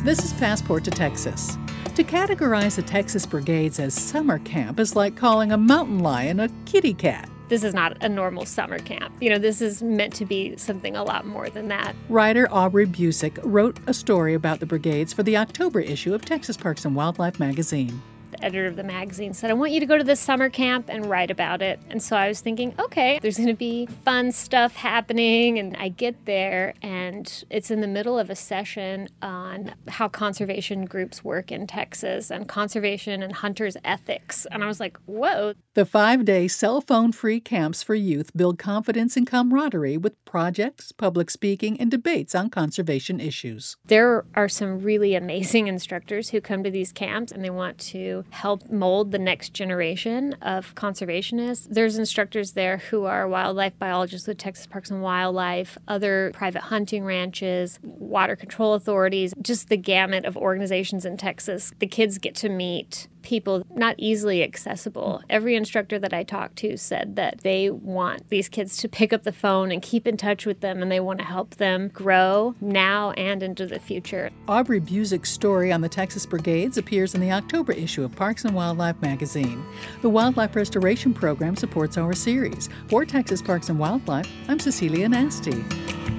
This is Passport to Texas. To categorize the Texas Brigades as summer camp is like calling a mountain lion a kitty cat. This is not a normal summer camp. This is meant to be something a lot more than that. Writer Aubrey Busick wrote a story about the Brigades for the October issue of Texas Parks and Wildlife magazine. The editor of the magazine said, I want you to go to this summer camp and write about it. And so I was thinking, okay, there's going to be fun stuff happening. And I get there, and it's in the middle of a session on how conservation groups work in Texas and conservation and hunters' ethics. And I was like, whoa. The 5-day cell phone-free camps for youth build confidence and camaraderie with projects, public speaking, and debates on conservation issues. There are some really amazing instructors who come to these camps, and they want to help mold the next generation of conservationists. There's instructors there who are wildlife biologists with Texas Parks and Wildlife, other private hunting ranches, water control authorities, just the gamut of organizations in Texas. The kids get to meet people not easily accessible. Every instructor that I talked to said that they want these kids to pick up the phone and keep in touch with them, and they want to help them grow now and into the future. Aubrey Busick's story on the Texas Brigades appears in the October issue of Parks and Wildlife magazine. The Wildlife Restoration Program supports our series. For Texas Parks and Wildlife, I'm Cecilia Nasty.